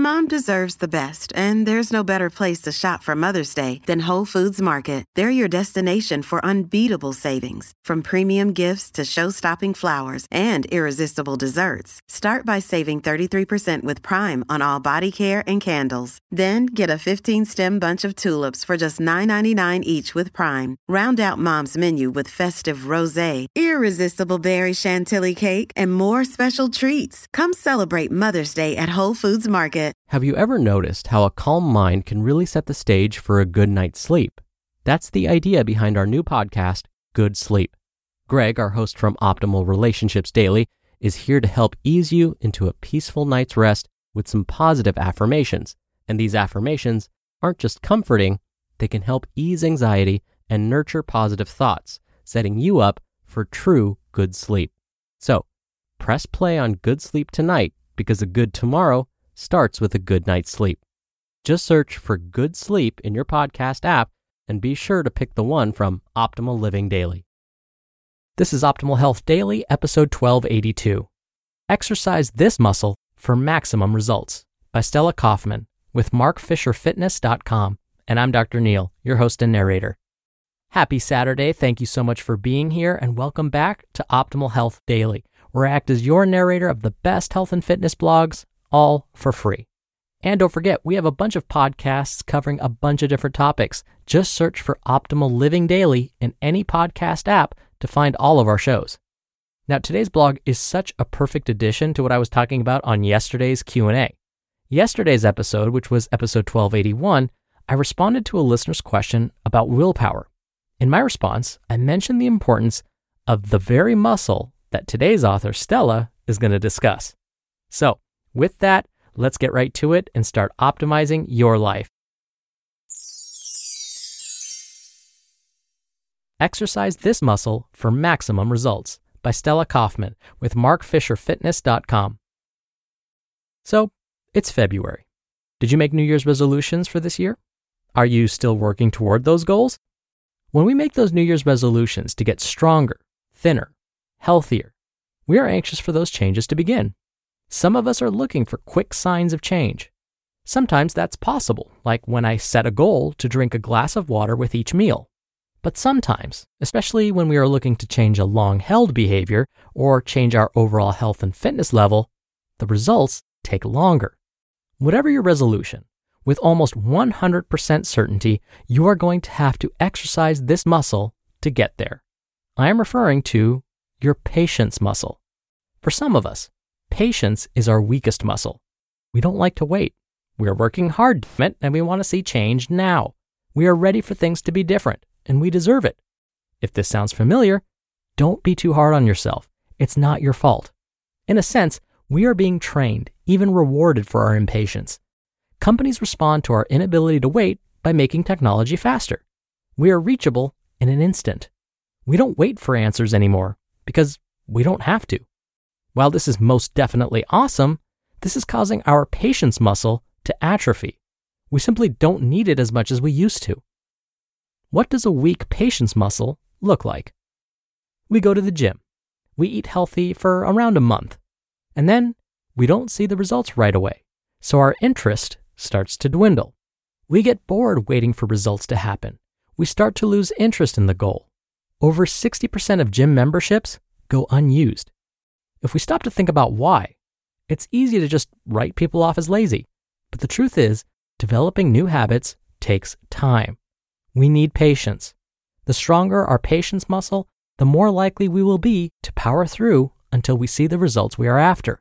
Mom deserves the best, and there's no better place to shop for Mother's Day than Whole Foods Market. They're your destination for unbeatable savings, from premium gifts to show-stopping flowers and irresistible desserts. Start by saving 33% with Prime on all body care and candles. Then get a 15-stem bunch of tulips for just $9.99 each with Prime. Round out Mom's menu with festive rosé, irresistible berry chantilly cake, and more special treats. Come celebrate Mother's Day at Whole Foods Market. Have you ever noticed how a calm mind can really set the stage for a good night's sleep? That's the idea behind our new podcast, Good Sleep. Greg, our host from Optimal Relationships Daily, is here to help ease you into a peaceful night's rest with some positive affirmations. And these affirmations aren't just comforting, they can help ease anxiety and nurture positive thoughts, setting you up for true good sleep. So, press play on Good Sleep tonight because a good tomorrow starts with a good night's sleep. Just search for Good Sleep in your podcast app and be sure to pick the one from Optimal Living Daily. This is Optimal Health Daily, episode 1282. Exercise this muscle for maximum results by Stella Kaufman with markfisherfitness.com. And I'm Dr. Neil, your host and narrator. Happy Saturday. Thank you so much for being here and welcome back to Optimal Health Daily, where I act as your narrator of the best health and fitness blogs, all for free. And don't forget, we have a bunch of podcasts covering a bunch of different topics. Just search for Optimal Living Daily in any podcast app to find all of our shows. Now, today's blog is such a perfect addition to what I was talking about on yesterday's Q&A. Yesterday's episode, which was episode 1281, I responded to a listener's question about willpower. In my response, I mentioned the importance of the very muscle that today's author, Stella, is going to discuss. So, with that, let's get right to it and start optimizing your life. Exercise this muscle for maximum results by Stella Kaufman with markfisherfitness.com. So, it's February. Did you make New Year's resolutions for this year? Are you still working toward those goals? When we make those New Year's resolutions to get stronger, thinner, healthier, we are anxious for those changes to begin. Some of us are looking for quick signs of change. Sometimes that's possible, like when I set a goal to drink a glass of water with each meal. But sometimes, especially when we are looking to change a long-held behavior or change our overall health and fitness level, the results take longer. Whatever your resolution, with almost 100% certainty, you are going to have to exercise this muscle to get there. I am referring to your patience muscle. For some of us, patience is our weakest muscle. We don't like to wait. We are working hard and we want to see change now. We are ready for things to be different, and we deserve it. If this sounds familiar, don't be too hard on yourself. It's not your fault. In a sense, we are being trained, even rewarded for our impatience. Companies respond to our inability to wait by making technology faster. We are reachable in an instant. We don't wait for answers anymore because we don't have to. While this is most definitely awesome, this is causing our patience muscle to atrophy. We simply don't need it as much as we used to. What does a weak patience muscle look like? We go to the gym. We eat healthy for around a month. And then we don't see the results right away. So our interest starts to dwindle. We get bored waiting for results to happen. We start to lose interest in the goal. Over 60% of gym memberships go unused. If we stop to think about why, it's easy to just write people off as lazy. But the truth is, developing new habits takes time. We need patience. The stronger our patience muscle, the more likely we will be to power through until we see the results we are after.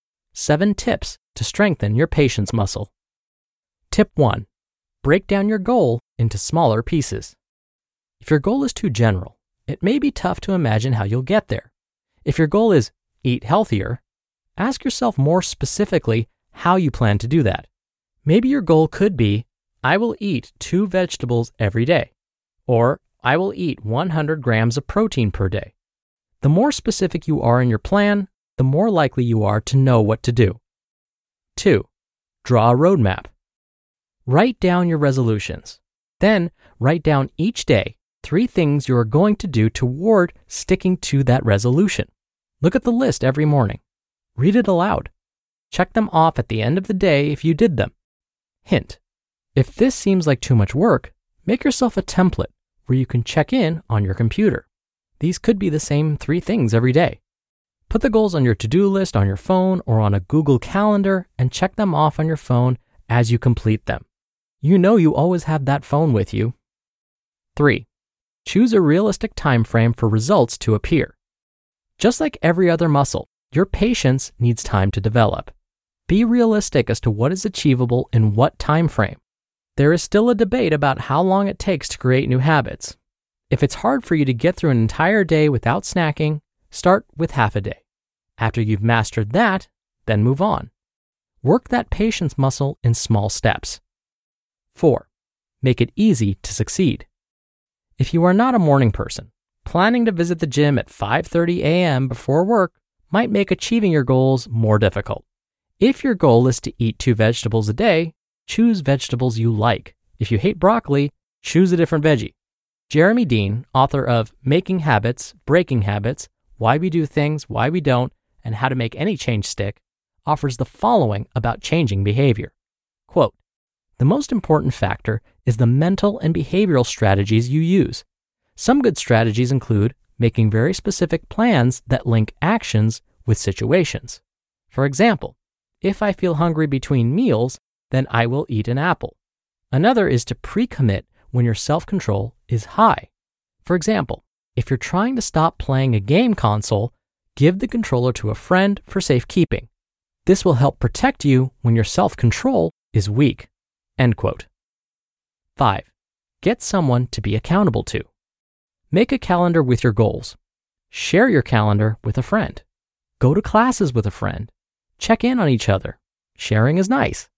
7 tips to strengthen your patience muscle. Tip 1. Break down your goal into smaller pieces. If your goal is too general, it may be tough to imagine how you'll get there. If your goal is eat healthier, ask yourself more specifically how you plan to do that. Maybe your goal could be, I will eat 2 vegetables every day, or I will eat 100 grams of protein per day. The more specific you are in your plan, the more likely you are to know what to do. 2. Draw a roadmap. Write down your resolutions. Then write down each day 3 things you are going to do toward sticking to that resolution. Look at the list every morning. Read it aloud. Check them off at the end of the day if you did them. Hint: if this seems like too much work, make yourself a template where you can check in on your computer. These could be the same 3 things every day. Put the goals on your to-do list on your phone or on a Google Calendar and check them off on your phone as you complete them. You know you always have that phone with you. 3. Choose a realistic time frame for results to appear. Just like every other muscle, your patience needs time to develop. Be realistic as to what is achievable in what time frame. There is still a debate about how long it takes to create new habits. If it's hard for you to get through an entire day without snacking, start with half a day. After you've mastered that, then move on. Work that patience muscle in small steps. 4. Make it easy to succeed. If you are not a morning person, planning to visit the gym at 5:30 a.m. before work might make achieving your goals more difficult. If your goal is to eat 2 vegetables a day, choose vegetables you like. If you hate broccoli, choose a different veggie. Jeremy Dean, author of Making Habits, Breaking Habits, Why We Do Things, Why We Don't, and How to Make Any Change Stick, offers the following about changing behavior. Quote, "The most important factor is the mental and behavioral strategies you use. Some good strategies include making very specific plans that link actions with situations. For example, if I feel hungry between meals, then I will eat an apple. Another is to pre-commit when your self-control is high. For example, if you're trying to stop playing a game console, give the controller to a friend for safekeeping. This will help protect you when your self-control is weak." End quote. 5. Get someone to be accountable to. Make a calendar with your goals. Share your calendar with a friend. Go to classes with a friend. Check in on each other. Sharing is nice.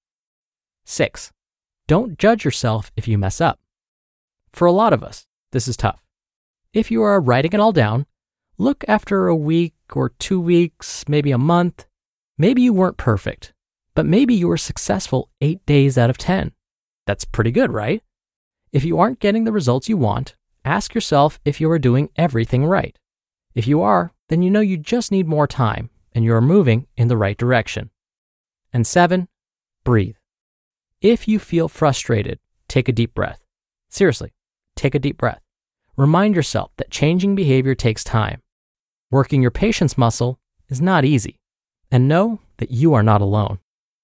6. Don't judge yourself if you mess up. For a lot of us, this is tough. If you are writing it all down, look after a week or 2 weeks, maybe a month. Maybe you weren't perfect, but maybe you were successful 8 days out of 10. That's pretty good, right? If you aren't getting the results you want, ask yourself if you are doing everything right. If you are, then you know you just need more time and you are moving in the right direction. And 7, breathe. If you feel frustrated, take a deep breath. Seriously, take a deep breath. Remind yourself that changing behavior takes time. Working your patience muscle is not easy. And know that you are not alone.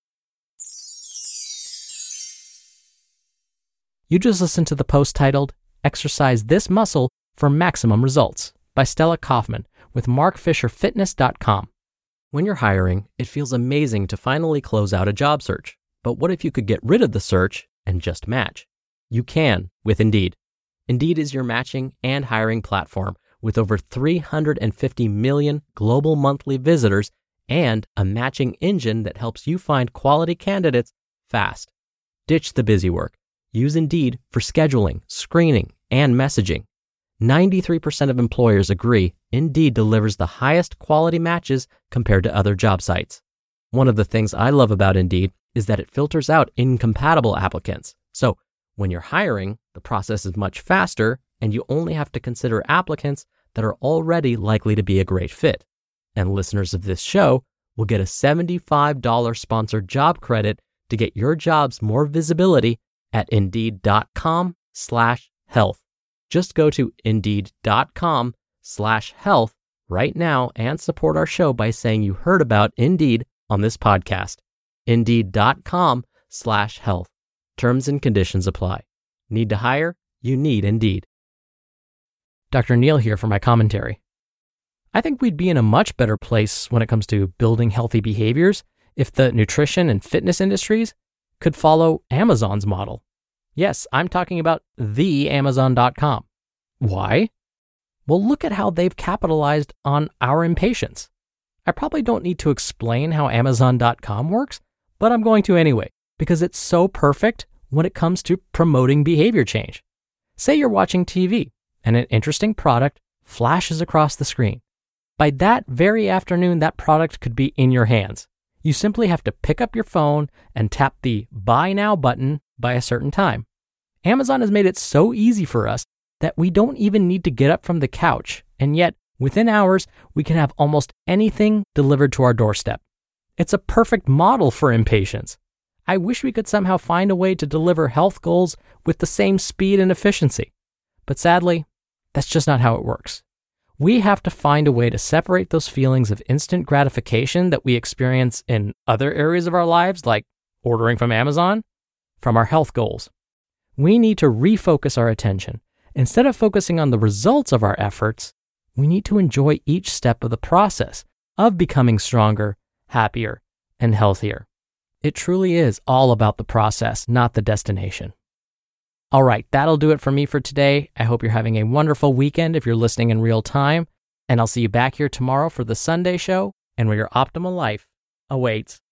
You just listened to the post titled, "Exercise This Muscle for Maximum Results" by Stella Kaufman with markfisherfitness.com. When you're hiring, it feels amazing to finally close out a job search. But what if you could get rid of the search and just match? You can with Indeed. Indeed is your matching and hiring platform with over 350 million global monthly visitors and a matching engine that helps you find quality candidates fast. Ditch the busy work. Use Indeed for scheduling, screening, and messaging. 93% of employers agree Indeed delivers the highest quality matches compared to other job sites. One of the things I love about Indeed is that it filters out incompatible applicants. So when you're hiring, the process is much faster and you only have to consider applicants that are already likely to be a great fit. And listeners of this show will get a $75 sponsored job credit to get your jobs more visibility at Indeed.com/health. Just go to Indeed.com/health right now and support our show by saying you heard about Indeed on this podcast. Indeed.com/health. Terms and conditions apply. Need to hire? You need Indeed. Dr. Neal here for my commentary. I think we'd be in a much better place when it comes to building healthy behaviors if the nutrition and fitness industries could follow Amazon's model. Yes, I'm talking about the Amazon.com. Why? Well, look at how they've capitalized on our impatience. I probably don't need to explain how Amazon.com works, but I'm going to anyway, because it's so perfect when it comes to promoting behavior change. Say you're watching TV and an interesting product flashes across the screen. By that very afternoon, that product could be in your hands. You simply have to pick up your phone and tap the Buy Now button by a certain time. Amazon has made it so easy for us that we don't even need to get up from the couch, and yet within hours, we can have almost anything delivered to our doorstep. It's a perfect model for impatience. I wish we could somehow find a way to deliver health goals with the same speed and efficiency. But sadly, that's just not how it works. We have to find a way to separate those feelings of instant gratification that we experience in other areas of our lives, like ordering from Amazon, from our health goals. We need to refocus our attention. Instead of focusing on the results of our efforts, we need to enjoy each step of the process of becoming stronger, happier, and healthier. It truly is all about the process, not the destination. All right, that'll do it for me for today. I hope you're having a wonderful weekend if you're listening in real time, and I'll see you back here tomorrow for the Sunday show and where your optimal life awaits.